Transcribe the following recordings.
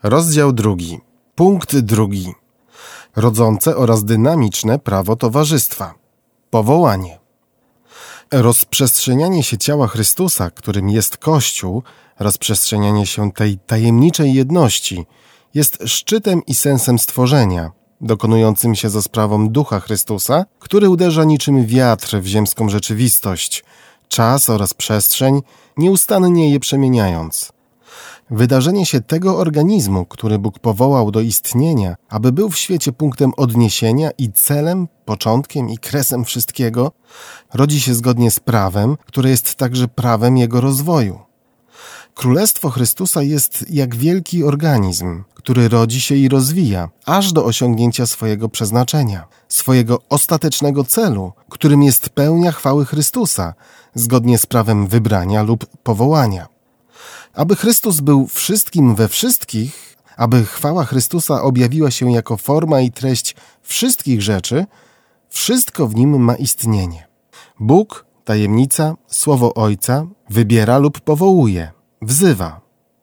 Rozdział 2. Punkt 2. Rodzące oraz dynamiczne prawo towarzystwa. Powołanie. Rozprzestrzenianie się ciała Chrystusa, którym jest Kościół, rozprzestrzenianie się tej tajemniczej jedności, jest szczytem i sensem stworzenia, dokonującym się za sprawą Ducha Chrystusa, który uderza niczym wiatr w ziemską rzeczywistość, czas oraz przestrzeń, nieustannie je przemieniając. Wydarzenie się tego organizmu, który Bóg powołał do istnienia, aby był w świecie punktem odniesienia i celem, początkiem i kresem wszystkiego, rodzi się zgodnie z prawem, które jest także prawem Jego rozwoju. Królestwo Chrystusa jest jak wielki organizm, który rodzi się i rozwija, aż do osiągnięcia swojego przeznaczenia, swojego ostatecznego celu, którym jest pełnia chwały Chrystusa, zgodnie z prawem wybrania lub powołania. Aby Chrystus był wszystkim we wszystkich, aby chwała Chrystusa objawiła się jako forma i treść wszystkich rzeczy, wszystko w nim ma istnienie. Bóg, tajemnica, słowo Ojca wybiera lub powołuje, wzywa.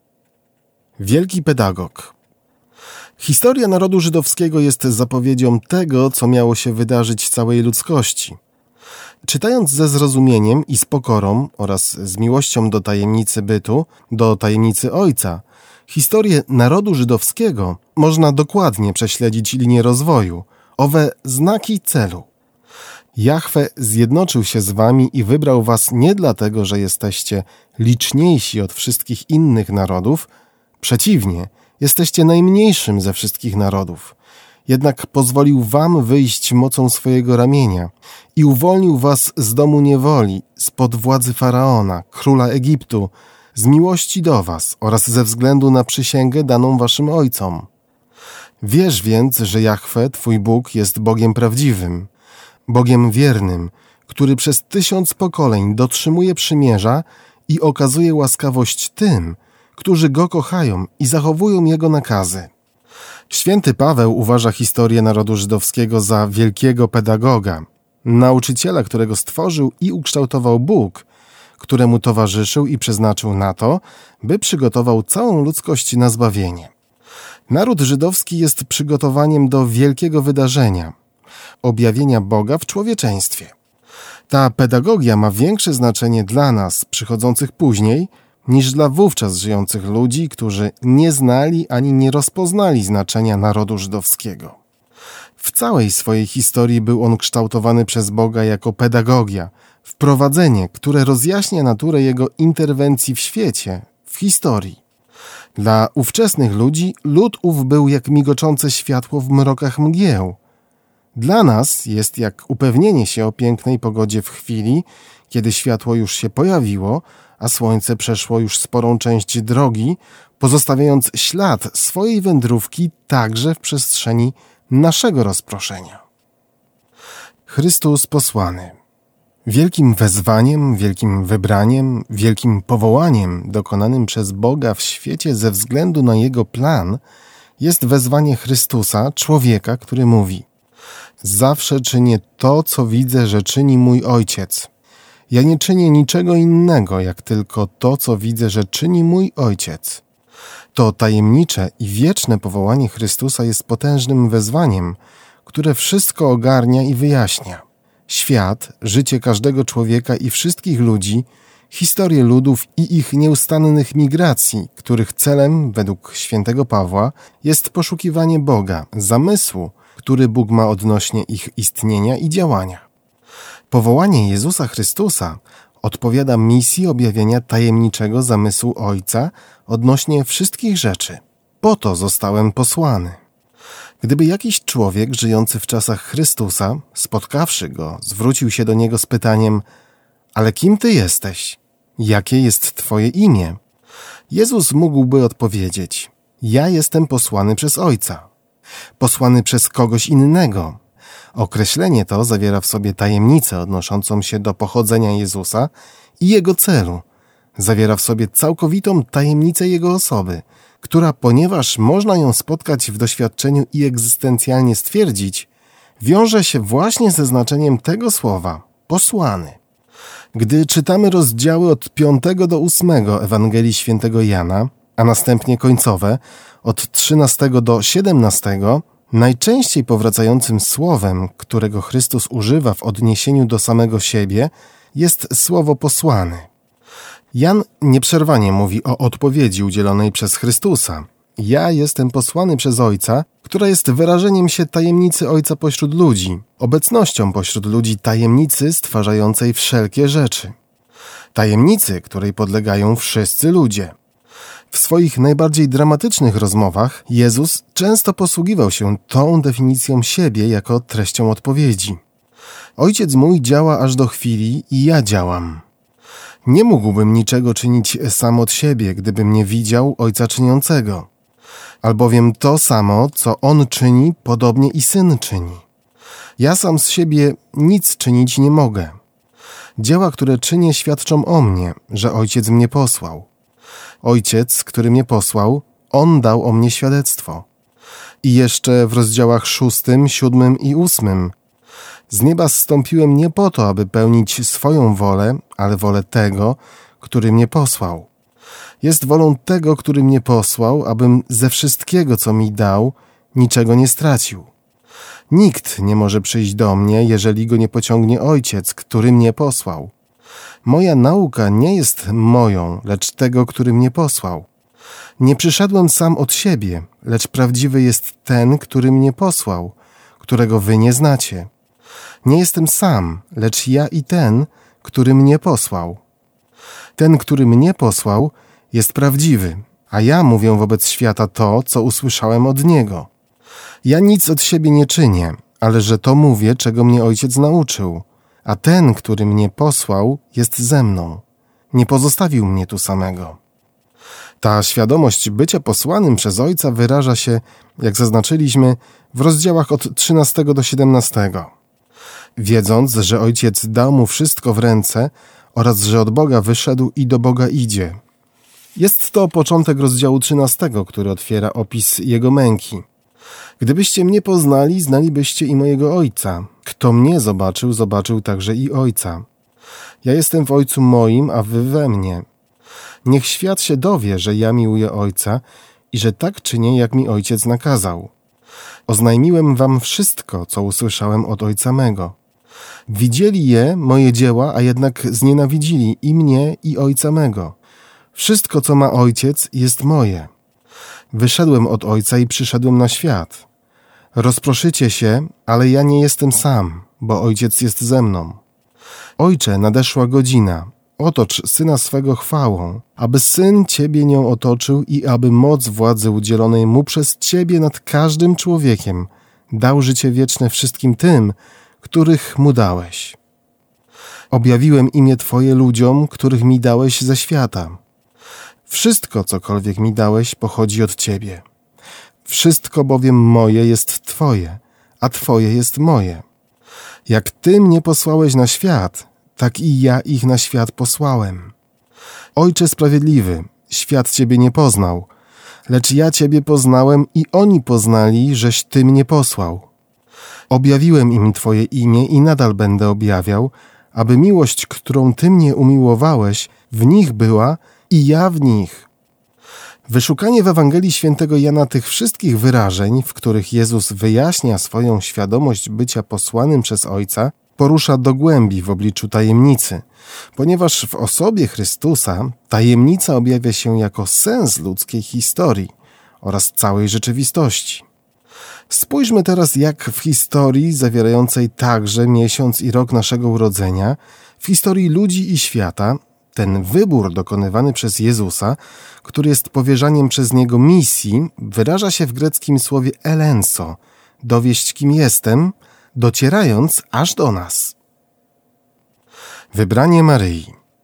Wielki pedagog. Historia narodu żydowskiego jest zapowiedzią tego, co miało się wydarzyć całej ludzkości. Czytając ze zrozumieniem i z pokorą oraz z miłością do tajemnicy bytu, do tajemnicy Ojca, historię narodu żydowskiego można dokładnie prześledzić linię rozwoju, owe znaki celu. Jahwe zjednoczył się z wami i wybrał was nie dlatego, że jesteście liczniejsi od wszystkich innych narodów, przeciwnie, jesteście najmniejszym ze wszystkich narodów. Jednak pozwolił wam wyjść mocą swojego ramienia i uwolnił was z domu niewoli, spod władzy Faraona, króla Egiptu, z miłości do was oraz ze względu na przysięgę daną waszym ojcom. Wiesz więc, że Jahwe, twój Bóg, jest Bogiem prawdziwym, Bogiem wiernym, który przez 1000 pokoleń dotrzymuje przymierza i okazuje łaskawość tym, którzy Go kochają i zachowują Jego nakazy. Święty Paweł uważa historię narodu żydowskiego za wielkiego pedagoga, nauczyciela, którego stworzył i ukształtował Bóg, któremu towarzyszył i przeznaczył na to, by przygotował całą ludzkość na zbawienie. Naród żydowski jest przygotowaniem do wielkiego wydarzenia, objawienia Boga w człowieczeństwie. Ta pedagogia ma większe znaczenie dla nas, przychodzących później, niż dla wówczas żyjących ludzi, którzy nie znali ani nie rozpoznali znaczenia narodu żydowskiego. W całej swojej historii był on kształtowany przez Boga jako pedagogia, wprowadzenie, które rozjaśnia naturę Jego interwencji w świecie, w historii. Dla ówczesnych ludzi lud ów był jak migoczące światło w mrokach mgieł. Dla nas jest jak upewnienie się o pięknej pogodzie w chwili, kiedy światło już się pojawiło, a słońce przeszło już sporą część drogi, pozostawiając ślad swojej wędrówki także w przestrzeni naszego rozproszenia. Chrystus posłany. Wielkim wezwaniem, wielkim wybraniem, wielkim powołaniem dokonanym przez Boga w świecie ze względu na Jego plan jest wezwanie Chrystusa, człowieka, który mówi: zawsze czynię to, co widzę, że czyni mój Ojciec. Ja nie czynię niczego innego, jak tylko to, co widzę, że czyni mój Ojciec. To tajemnicze i wieczne powołanie Chrystusa jest potężnym wezwaniem, które wszystko ogarnia i wyjaśnia. Świat, życie każdego człowieka i wszystkich ludzi, historię ludów i ich nieustannych migracji, których celem, według świętego Pawła, jest poszukiwanie Boga, zamysłu, który Bóg ma odnośnie ich istnienia i działania. Powołanie Jezusa Chrystusa odpowiada misji objawienia tajemniczego zamysłu Ojca odnośnie wszystkich rzeczy. Po to zostałem posłany. Gdyby jakiś człowiek żyjący w czasach Chrystusa, spotkawszy Go, zwrócił się do Niego z pytaniem: ale kim Ty jesteś? Jakie jest Twoje imię? Jezus mógłby odpowiedzieć: ja jestem posłany przez Ojca. Posłany przez kogoś innego. Określenie to zawiera w sobie tajemnicę odnoszącą się do pochodzenia Jezusa i Jego celu. Zawiera w sobie całkowitą tajemnicę Jego osoby, która, ponieważ można ją spotkać w doświadczeniu i egzystencjalnie stwierdzić, wiąże się właśnie ze znaczeniem tego słowa – posłany. Gdy czytamy rozdziały od 5 do 8 Ewangelii Świętego Jana, a następnie końcowe, od 13 do 17, najczęściej powracającym słowem, którego Chrystus używa w odniesieniu do samego siebie, jest słowo posłany. Jan nieprzerwanie mówi o odpowiedzi udzielonej przez Chrystusa. Ja jestem posłany przez Ojca, która jest wyrażeniem się tajemnicy Ojca pośród ludzi, obecnością pośród ludzi tajemnicy stwarzającej wszelkie rzeczy. Tajemnicy, której podlegają wszyscy ludzie. W swoich najbardziej dramatycznych rozmowach Jezus często posługiwał się tą definicją siebie jako treścią odpowiedzi. Ojciec mój działa aż do chwili i ja działam. Nie mógłbym niczego czynić sam od siebie, gdybym nie widział Ojca czyniącego. Albowiem to samo, co On czyni, podobnie i Syn czyni. Ja sam z siebie nic czynić nie mogę. Dzieła, które czynię, świadczą o mnie, że Ojciec mnie posłał. Ojciec, który mnie posłał, On dał o mnie świadectwo. I jeszcze w rozdziałach 6, 7 i 8. Z nieba zstąpiłem nie po to, aby pełnić swoją wolę, ale wolę tego, który mnie posłał. Jest wolą tego, który mnie posłał, abym ze wszystkiego, co mi dał, niczego nie stracił. Nikt nie może przyjść do mnie, jeżeli go nie pociągnie Ojciec, który mnie posłał. Moja nauka nie jest moją, lecz tego, który mnie posłał. Nie przyszedłem sam od siebie, lecz prawdziwy jest ten, który mnie posłał, którego wy nie znacie. Nie jestem sam, lecz ja i ten, który mnie posłał. Ten, który mnie posłał, jest prawdziwy, a ja mówię wobec świata to, co usłyszałem od Niego. Ja nic od siebie nie czynię, ale że to mówię, czego mnie Ojciec nauczył, a ten, który mnie posłał, jest ze mną. Nie pozostawił mnie tu samego. Ta świadomość bycia posłanym przez Ojca wyraża się, jak zaznaczyliśmy, w rozdziałach od 13 do 17. Wiedząc, że Ojciec dał mu wszystko w ręce oraz że od Boga wyszedł i do Boga idzie. Jest to początek rozdziału 13, który otwiera opis Jego męki. Gdybyście mnie poznali, znalibyście i mojego Ojca. Kto mnie zobaczył, zobaczył także i Ojca. Ja jestem w Ojcu moim, a wy we mnie. Niech świat się dowie, że ja miłuję Ojca i że tak czynię, jak mi Ojciec nakazał. Oznajmiłem wam wszystko, co usłyszałem od Ojca mego. Widzieli je, moje dzieła, a jednak znienawidzili i mnie, i Ojca mego. Wszystko, co ma Ojciec, jest moje. Wyszedłem od Ojca i przyszedłem na świat. Rozproszycie się, ale ja nie jestem sam, bo Ojciec jest ze mną. Ojcze, nadeszła godzina. Otocz Syna swego chwałą, aby Syn Ciebie nią otoczył i aby moc władzy udzielonej Mu przez Ciebie nad każdym człowiekiem dał życie wieczne wszystkim tym, których Mu dałeś. Objawiłem imię Twoje ludziom, których mi dałeś ze świata. Wszystko, cokolwiek mi dałeś, pochodzi od Ciebie. Wszystko bowiem moje jest Twoje, a Twoje jest moje. Jak Ty mnie posłałeś na świat, tak i ja ich na świat posłałem. Ojcze sprawiedliwy, świat Ciebie nie poznał, lecz ja Ciebie poznałem i oni poznali, żeś Ty mnie posłał. Objawiłem im Twoje imię i nadal będę objawiał, aby miłość, którą Ty mnie umiłowałeś, w nich była i ja w nich. Wyszukanie w Ewangelii Świętego Jana tych wszystkich wyrażeń, w których Jezus wyjaśnia swoją świadomość bycia posłanym przez Ojca, porusza do głębi w obliczu tajemnicy, ponieważ w osobie Chrystusa tajemnica objawia się jako sens ludzkiej historii oraz całej rzeczywistości. Spójrzmy teraz, jak w historii zawierającej także miesiąc i rok naszego urodzenia, w historii ludzi i świata, ten wybór dokonywany przez Jezusa, który jest powierzaniem przez Niego misji, wyraża się w greckim słowie elenso, dowieść kim jestem, docierając aż do nas. Wybranie Maryi.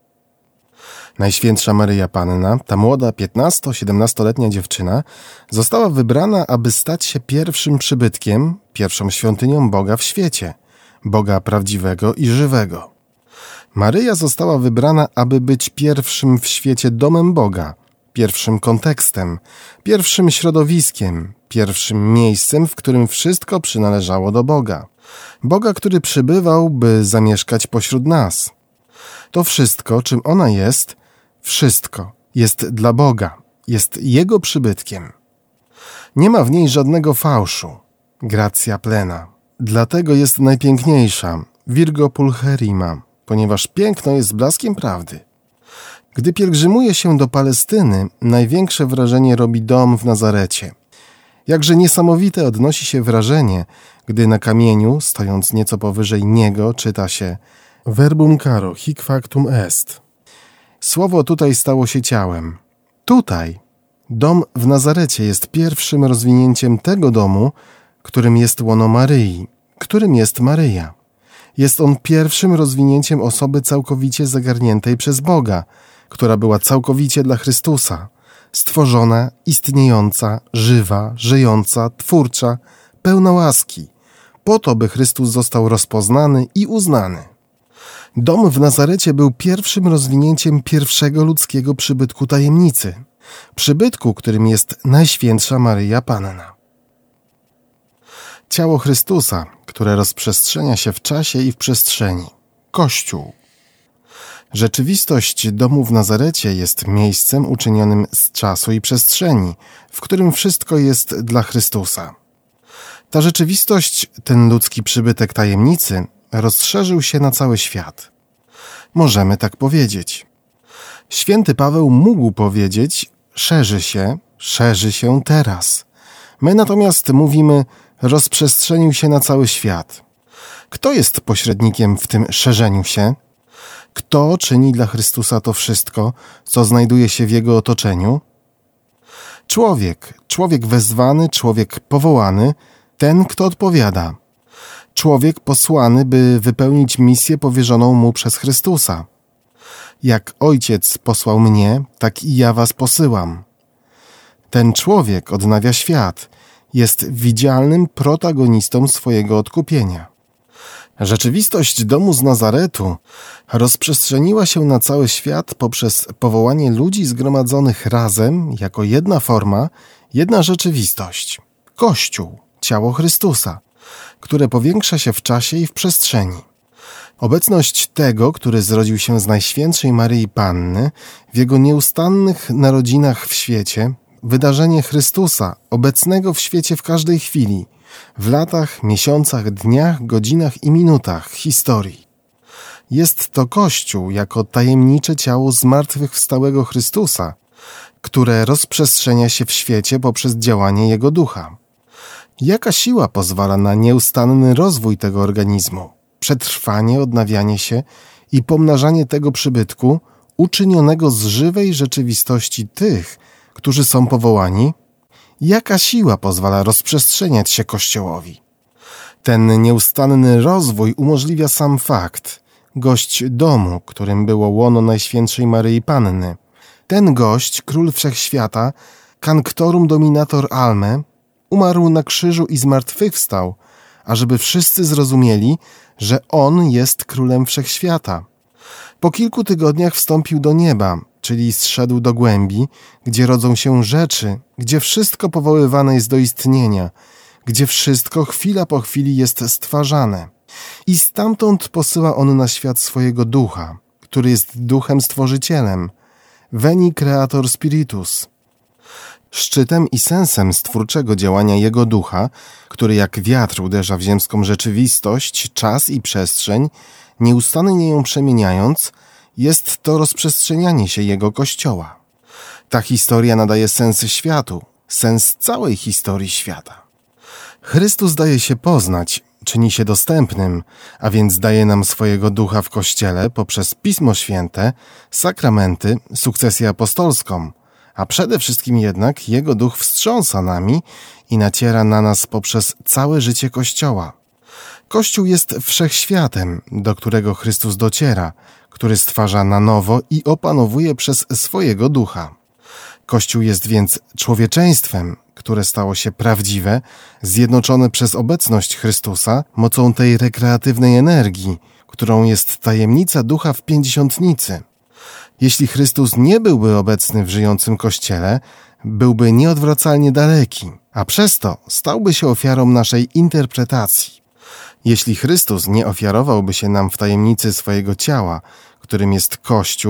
Najświętsza Maryja Panna, ta młoda 15-17-letnia dziewczyna, została wybrana, aby stać się pierwszym przybytkiem, pierwszą świątynią Boga w świecie, Boga prawdziwego i żywego. Maryja została wybrana, aby być pierwszym w świecie domem Boga, pierwszym kontekstem, pierwszym środowiskiem, pierwszym miejscem, w którym wszystko przynależało do Boga. Boga, który przybywał, by zamieszkać pośród nas. To wszystko, czym ona jest, wszystko jest dla Boga jest Jego przybytkiem. Nie ma w niej żadnego fałszu. Gratia plena. Dlatego jest najpiękniejsza, Virgo Pulcherrima, ponieważ piękno jest blaskiem prawdy. Gdy pielgrzymuje się do Palestyny, największe wrażenie robi dom w Nazarecie. Jakże niesamowite odnosi się wrażenie, gdy na kamieniu, stojąc nieco powyżej niego, czyta się Verbum caro hic factum est. Słowo tutaj stało się ciałem. Tutaj dom w Nazarecie jest pierwszym rozwinięciem tego domu, którym jest łono Maryi, którym jest Maryja. Jest on pierwszym rozwinięciem osoby całkowicie zagarniętej przez Boga, która była całkowicie dla Chrystusa, stworzona, istniejąca, żywa, żyjąca, twórcza, pełna łaski, po to, by Chrystus został rozpoznany i uznany. Dom w Nazarecie był pierwszym rozwinięciem pierwszego ludzkiego przybytku tajemnicy, przybytku, którym jest Najświętsza Maryja Panna. Ciało Chrystusa, które rozprzestrzenia się w czasie i w przestrzeni. Kościół. Rzeczywistość domu w Nazarecie jest miejscem uczynionym z czasu i przestrzeni, w którym wszystko jest dla Chrystusa. Ta rzeczywistość, ten ludzki przybytek tajemnicy, rozszerzył się na cały świat. Możemy tak powiedzieć. Święty Paweł mógł powiedzieć, szerzy się teraz. My natomiast mówimy, rozprzestrzenił się na cały świat. Kto jest pośrednikiem w tym szerzeniu się? Kto czyni dla Chrystusa to wszystko, co znajduje się w Jego otoczeniu? Człowiek wezwany, człowiek powołany, ten, kto odpowiada. Człowiek posłany, by wypełnić misję powierzoną mu przez Chrystusa. Jak Ojciec posłał mnie, tak i ja was posyłam. Ten człowiek odnawia świat, jest widzialnym protagonistą swojego odkupienia. Rzeczywistość domu z Nazaretu rozprzestrzeniła się na cały świat poprzez powołanie ludzi zgromadzonych razem jako jedna forma, jedna rzeczywistość. Kościół, ciało Chrystusa, które powiększa się w czasie i w przestrzeni. Obecność tego, który zrodził się z Najświętszej Maryi Panny, w Jego nieustannych narodzinach w świecie, wydarzenie Chrystusa, obecnego w świecie w każdej chwili, w latach, miesiącach, dniach, godzinach i minutach historii. Jest to Kościół jako tajemnicze ciało zmartwychwstałego Chrystusa, które rozprzestrzenia się w świecie poprzez działanie Jego Ducha. Jaka siła pozwala na nieustanny rozwój tego organizmu, przetrwanie, odnawianie się i pomnażanie tego przybytku uczynionego z żywej rzeczywistości tych, którzy są powołani? Jaka siła pozwala rozprzestrzeniać się Kościołowi? Ten nieustanny rozwój umożliwia sam fakt. Gość domu, którym było łono Najświętszej Maryi Panny. Ten gość, król wszechświata, Canctorum Dominator Alme, umarł na krzyżu i zmartwychwstał, ażeby wszyscy zrozumieli, że On jest królem wszechświata. Po kilku tygodniach wstąpił do nieba, czyli zszedł do głębi, gdzie rodzą się rzeczy, gdzie wszystko powoływane jest do istnienia, gdzie wszystko chwila po chwili jest stwarzane. I stamtąd posyła On na świat swojego Ducha, który jest Duchem Stworzycielem. Veni Creator Spiritus. Szczytem i sensem stwórczego działania Jego Ducha, który jak wiatr uderza w ziemską rzeczywistość, czas i przestrzeń, nieustannie ją przemieniając, jest to rozprzestrzenianie się Jego Kościoła. Ta historia nadaje sens światu, sens całej historii świata. Chrystus daje się poznać, czyni się dostępnym, a więc daje nam swojego Ducha w Kościele poprzez Pismo Święte, sakramenty, sukcesję apostolską, a przede wszystkim jednak Jego Duch wstrząsa nami i naciera na nas poprzez całe życie Kościoła. Kościół jest wszechświatem, do którego Chrystus dociera, który stwarza na nowo i opanowuje przez swojego Ducha. Kościół jest więc człowieczeństwem, które stało się prawdziwe, zjednoczone przez obecność Chrystusa mocą tej rekreatywnej energii, którą jest tajemnica Ducha w Pięćdziesiątnicy. Jeśli Chrystus nie byłby obecny w żyjącym Kościele, byłby nieodwracalnie daleki, a przez to stałby się ofiarą naszej interpretacji. Jeśli Chrystus nie ofiarowałby się nam w tajemnicy swojego ciała, którym jest Kościół,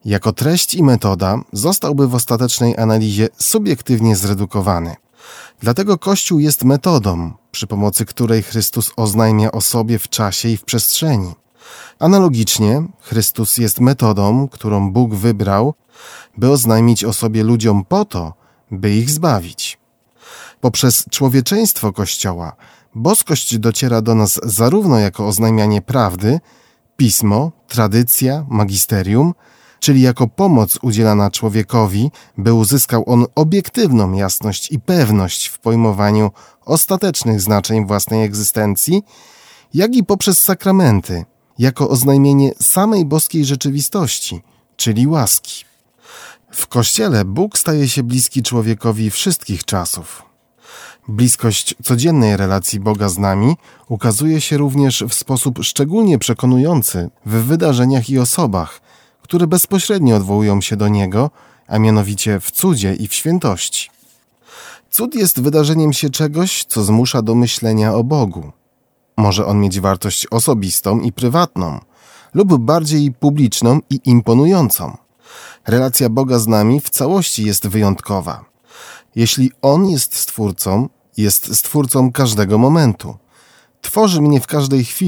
Jako treść i metoda zostałby w ostatecznej analizie subiektywnie zredukowany. Dlatego Kościół jest metodą, przy pomocy której Chrystus oznajmia o sobie w czasie i w przestrzeni. Analogicznie Chrystus jest metodą, którą Bóg wybrał, by oznajmić o sobie ludziom po to, by ich zbawić. Poprzez człowieczeństwo Kościoła boskość dociera do nas zarówno jako oznajmianie prawdy, pismo, tradycja, magisterium, czyli jako pomoc udzielana człowiekowi, by uzyskał on obiektywną jasność i pewność w pojmowaniu ostatecznych znaczeń własnej egzystencji, jak i poprzez sakramenty, jako oznajmienie samej boskiej rzeczywistości, czyli łaski. W Kościele Bóg staje się bliski człowiekowi wszystkich czasów. Bliskość codziennej relacji Boga z nami ukazuje się również w sposób szczególnie przekonujący w wydarzeniach i osobach, które bezpośrednio odwołują się do Niego, a mianowicie w cudzie i w świętości. Cud jest wydarzeniem się czegoś, co zmusza do myślenia o Bogu. Może on mieć wartość osobistą i prywatną, lub bardziej publiczną i imponującą. Relacja Boga z nami w całości jest wyjątkowa. Jeśli On jest Stwórcą każdego momentu. Tworzy mnie w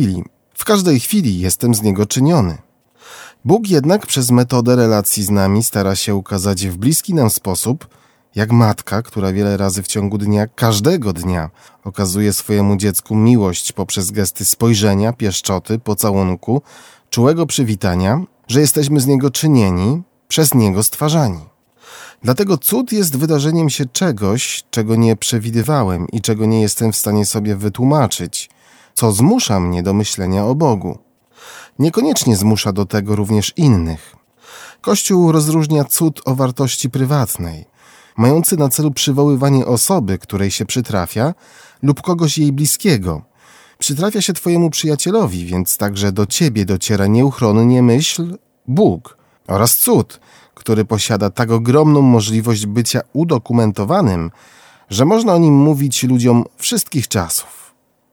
każdej chwili jestem z Niego czyniony. Bóg jednak przez metodę relacji z nami stara się ukazać w bliski nam sposób, jak matka, która wiele razy w ciągu dnia, każdego dnia, okazuje swojemu dziecku miłość poprzez gesty spojrzenia, pieszczoty, pocałunku, czułego przywitania, że jesteśmy z Niego czynieni, przez Niego stwarzani. Dlatego cud jest wydarzeniem się czegoś, czego nie przewidywałem i czego nie jestem w stanie sobie wytłumaczyć, co zmusza mnie do myślenia o Bogu. Niekoniecznie zmusza do tego również innych. Kościół rozróżnia cud o wartości prywatnej, mający na celu przywoływanie osoby, której się przytrafia, lub kogoś jej bliskiego. Przytrafia się twojemu przyjacielowi, więc także do ciebie dociera nieuchronnie myśl Bóg, oraz cud, który posiada tak ogromną możliwość bycia udokumentowanym, że można o nim mówić ludziom wszystkich czasów.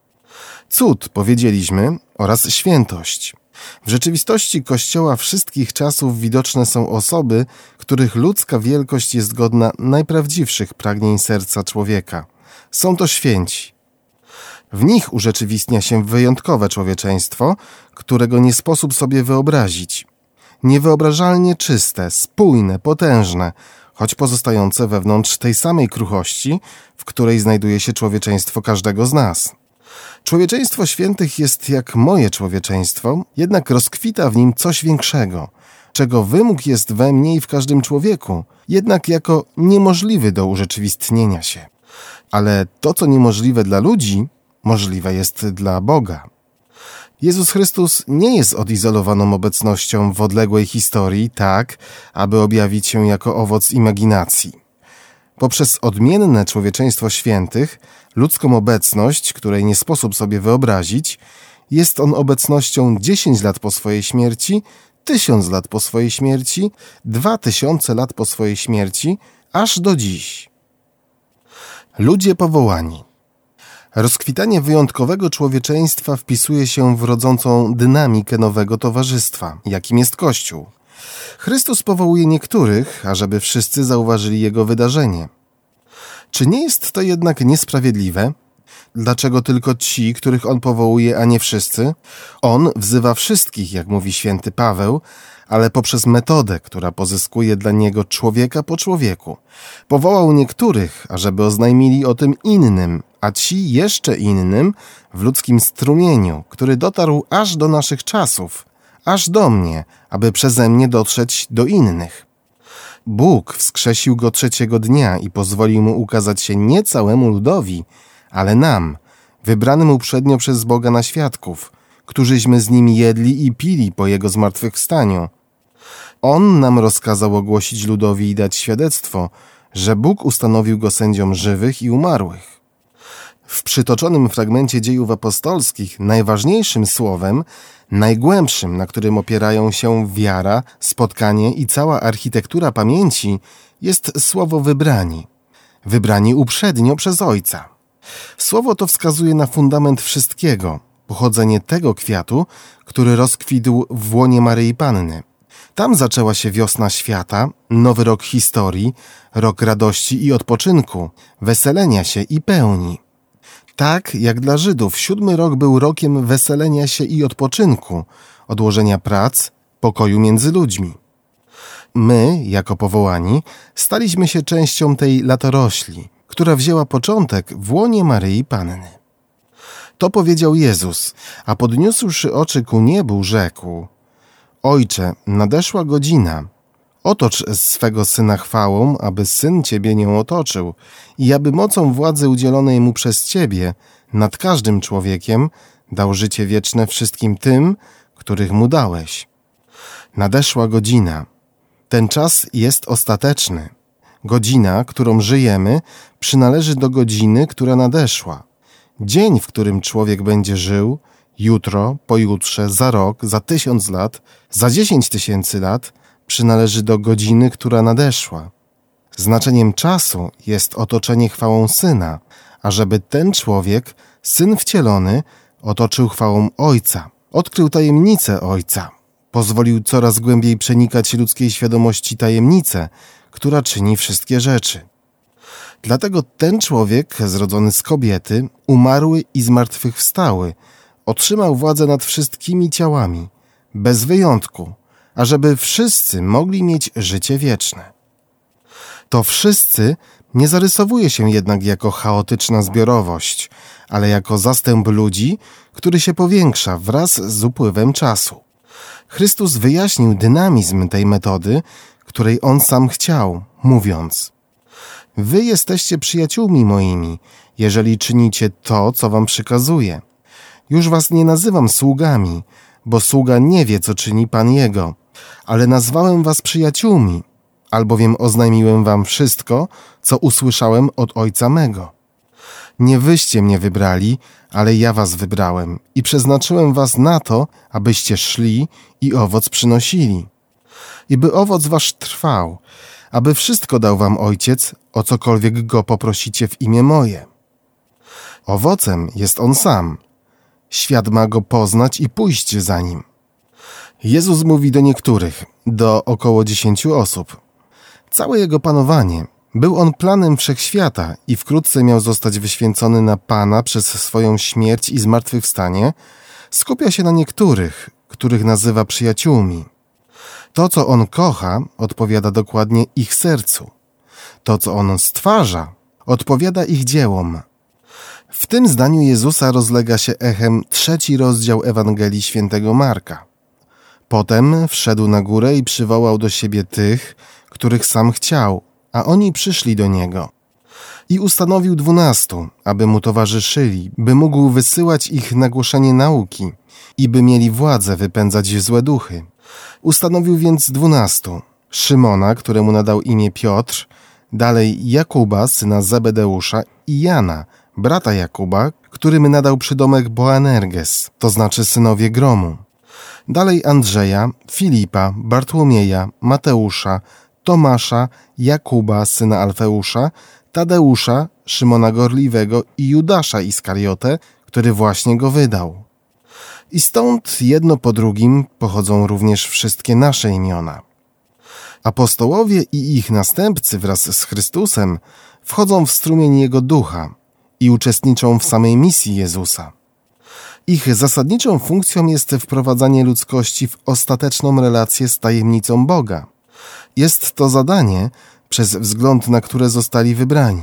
Cud, powiedzieliśmy, oraz świętość. W rzeczywistości Kościoła wszystkich czasów widoczne są osoby, których ludzka wielkość jest godna najprawdziwszych pragnień serca człowieka. Są to święci. W nich urzeczywistnia się wyjątkowe człowieczeństwo, którego nie sposób sobie wyobrazić. Niewyobrażalnie czyste, spójne, potężne, choć pozostające wewnątrz tej samej kruchości, w której znajduje się człowieczeństwo każdego z nas. Człowieczeństwo świętych jest jak moje człowieczeństwo, jednak rozkwita w nim coś większego, czego wymóg jest we mnie i w każdym człowieku, jednak jako niemożliwy do urzeczywistnienia się. Ale to, co niemożliwe dla ludzi, możliwe jest dla Boga. Jezus Chrystus nie jest odizolowaną obecnością w odległej historii, tak, aby objawić się jako owoc imaginacji. Poprzez odmienne człowieczeństwo świętych, ludzką obecność, której nie sposób sobie wyobrazić, jest on obecnością 10 lat po swojej śmierci, 1000 lat po swojej śmierci, 2000 lat po swojej śmierci, aż do dziś. Ludzie powołani. Rozkwitanie wyjątkowego człowieczeństwa wpisuje się w rodzącą dynamikę nowego towarzystwa, jakim jest Kościół. Chrystus powołuje niektórych, ażeby wszyscy zauważyli Jego wydarzenie. Czy nie jest to jednak niesprawiedliwe? Dlaczego tylko ci, których On powołuje, a nie wszyscy? On wzywa wszystkich, jak mówi święty Paweł, ale poprzez metodę, która pozyskuje dla Niego człowieka po człowieku. Powołał niektórych, ażeby oznajmili o tym innym, a ci jeszcze innym w ludzkim strumieniu, który dotarł aż do naszych czasów, aż do mnie, aby przeze mnie dotrzeć do innych. Bóg wskrzesił Go 3. dnia i pozwolił Mu ukazać się nie całemu ludowi, ale nam, wybranym uprzednio przez Boga na świadków, którzyśmy z Nim jedli i pili po Jego zmartwychwstaniu. On nam rozkazał ogłosić ludowi i dać świadectwo, że Bóg ustanowił Go sędzią żywych i umarłych. W przytoczonym fragmencie Dziejów Apostolskich najważniejszym słowem, najgłębszym, na którym opierają się wiara, spotkanie i cała architektura pamięci, jest słowo wybrani. Wybrani uprzednio przez Ojca. Słowo to wskazuje na fundament wszystkiego, pochodzenie tego kwiatu, który rozkwitł w łonie Maryi Panny. Tam zaczęła się wiosna świata, nowy rok historii, rok radości i odpoczynku, weselenia się i pełni. Tak jak dla Żydów 7 rok był rokiem weselenia się i odpoczynku, odłożenia prac, pokoju między ludźmi. My, jako powołani, staliśmy się częścią tej latorośli, która wzięła początek w łonie Maryi Panny. To powiedział Jezus, a podniósłszy oczy ku niebu, rzekł: Ojcze, nadeszła godzina. Otocz swego Syna chwałą, aby Syn Ciebie nią otoczył i aby mocą władzy udzielonej Mu przez Ciebie nad każdym człowiekiem dał życie wieczne wszystkim tym, których Mu dałeś. Nadeszła godzina. Ten czas jest ostateczny. Godzina, którą żyjemy, przynależy do godziny, która nadeszła. Dzień, w którym człowiek będzie żył, jutro, pojutrze, za rok, za 1000 lat, za 10 000 lat, przynależy do godziny, która nadeszła. Znaczeniem czasu jest otoczenie chwałą Syna, ażeby ten człowiek, Syn wcielony, otoczył chwałą Ojca, odkrył tajemnicę Ojca, pozwolił coraz głębiej przenikać ludzkiej świadomości tajemnicę, która czyni wszystkie rzeczy. Dlatego ten człowiek, zrodzony z kobiety, umarły i zmartwychwstały, otrzymał władzę nad wszystkimi ciałami, bez wyjątku, ażeby wszyscy mogli mieć życie wieczne. To wszyscy nie zarysowuje się jednak jako chaotyczna zbiorowość, ale jako zastęp ludzi, który się powiększa wraz z upływem czasu. Chrystus wyjaśnił dynamizm tej metody, której On sam chciał, mówiąc: Wy jesteście przyjaciółmi moimi, jeżeli czynicie to, co wam przykazuję. Już was nie nazywam sługami, bo sługa nie wie, co czyni Pan jego, ale nazwałem was przyjaciółmi, albowiem oznajmiłem wam wszystko, co usłyszałem od Ojca mego. Nie wyście mnie wybrali, ale ja was wybrałem i przeznaczyłem was na to, abyście szli i owoc przynosili. I by owoc wasz trwał, aby wszystko dał wam Ojciec, o cokolwiek Go poprosicie w imię moje. Owocem jest On sam. Świat ma Go poznać i pójść za Nim. Jezus mówi do niektórych, do około 10 osób. Całe Jego panowanie, był On planem wszechświata i wkrótce miał zostać wyświęcony na Pana przez swoją śmierć i zmartwychwstanie, skupia się na niektórych, których nazywa przyjaciółmi. To, co On kocha, odpowiada dokładnie ich sercu. To, co On stwarza, odpowiada ich dziełom. W tym zdaniu Jezusa rozlega się echem 3 rozdział Ewangelii Świętego Marka. Potem wszedł na górę i przywołał do siebie tych, których sam chciał, a oni przyszli do Niego. I ustanowił 12, aby Mu towarzyszyli, by mógł wysyłać ich na głoszenie nauki i by mieli władzę wypędzać złe duchy. Ustanowił więc 12. Szymona, któremu nadał imię Piotr, dalej Jakuba, syna Zebedeusza i Jana, brata Jakuba, którym nadał przydomek Boanerges, to znaczy synowie gromu. Dalej Andrzeja, Filipa, Bartłomieja, Mateusza, Tomasza, Jakuba, syna Alfeusza, Tadeusza, Szymona Gorliwego i Judasza Iskariotę, który właśnie go wydał. I stąd jedno po drugim pochodzą również wszystkie nasze imiona. Apostołowie i ich następcy wraz z Chrystusem wchodzą w strumień Jego ducha i uczestniczą w samej misji Jezusa. Ich zasadniczą funkcją jest wprowadzanie ludzkości w ostateczną relację z tajemnicą Boga. Jest to zadanie, przez wzgląd na które zostali wybrani.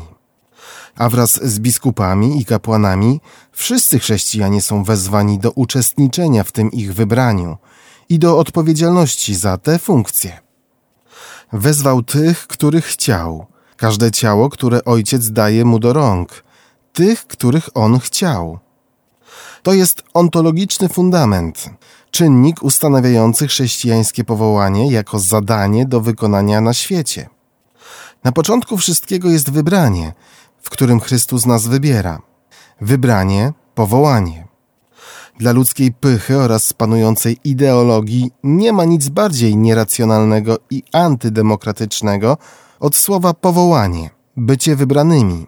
A wraz z biskupami i kapłanami wszyscy chrześcijanie są wezwani do uczestniczenia w tym ich wybraniu i do odpowiedzialności za te funkcje. Wezwał tych, których chciał, każde ciało, które Ojciec daje Mu do rąk, tych, których On chciał. To jest ontologiczny fundament, czynnik ustanawiający chrześcijańskie powołanie jako zadanie do wykonania na świecie. Na początku wszystkiego jest wybranie, w którym Chrystus nas wybiera. Wybranie, powołanie. Dla ludzkiej pychy oraz panującej ideologii nie ma nic bardziej nieracjonalnego i antydemokratycznego od słowa powołanie, bycie wybranymi.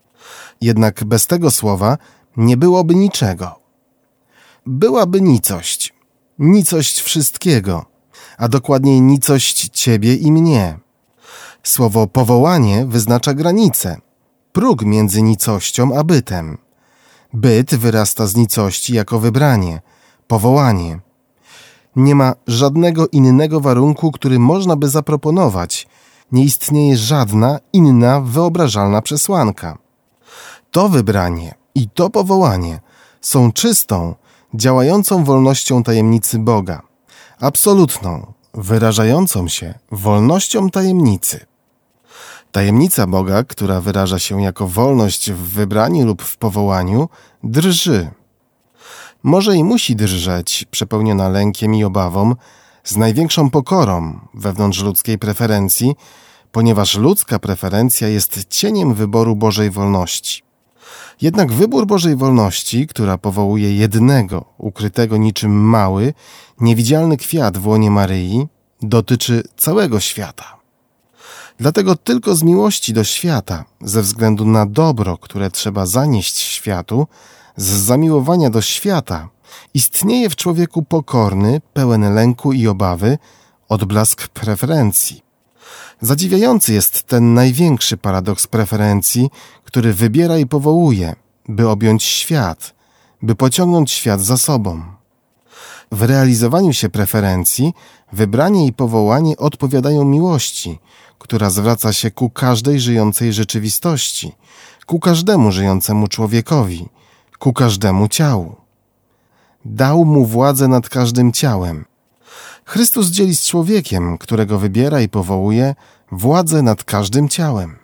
Jednak bez tego słowa nie byłoby niczego. Byłaby nicość wszystkiego, a dokładniej nicość ciebie i mnie. Słowo powołanie wyznacza granicę, próg między nicością a bytem. Byt wyrasta z nicości jako wybranie, powołanie. Nie ma żadnego innego warunku, który można by zaproponować. Nie istnieje żadna inna wyobrażalna przesłanka. To wybranie i to powołanie są czystą, działającą wolnością tajemnicy Boga, absolutną, wyrażającą się wolnością tajemnicy. Tajemnica Boga, która wyraża się jako wolność w wybraniu lub w powołaniu, drży. Może i musi drżeć, przepełniona lękiem i obawą, z największą pokorą wewnątrz ludzkiej preferencji, ponieważ ludzka preferencja jest cieniem wyboru Bożej wolności. Jednak wybór Bożej wolności, która powołuje jednego, ukrytego niczym mały, niewidzialny kwiat w łonie Maryi, dotyczy całego świata. Dlatego tylko z miłości do świata, ze względu na dobro, które trzeba zanieść światu, z zamiłowania do świata, istnieje w człowieku pokorny, pełen lęku i obawy, odblask preferencji. Zadziwiający jest ten największy paradoks preferencji, który wybiera i powołuje, by objąć świat, by pociągnąć świat za sobą. W realizowaniu się preferencji wybranie i powołanie odpowiadają miłości, która zwraca się ku każdej żyjącej rzeczywistości, ku każdemu żyjącemu człowiekowi, ku każdemu ciału. Dał mu władzę nad każdym ciałem. Chrystus dzieli z człowiekiem, którego wybiera i powołuje, władzę nad każdym ciałem.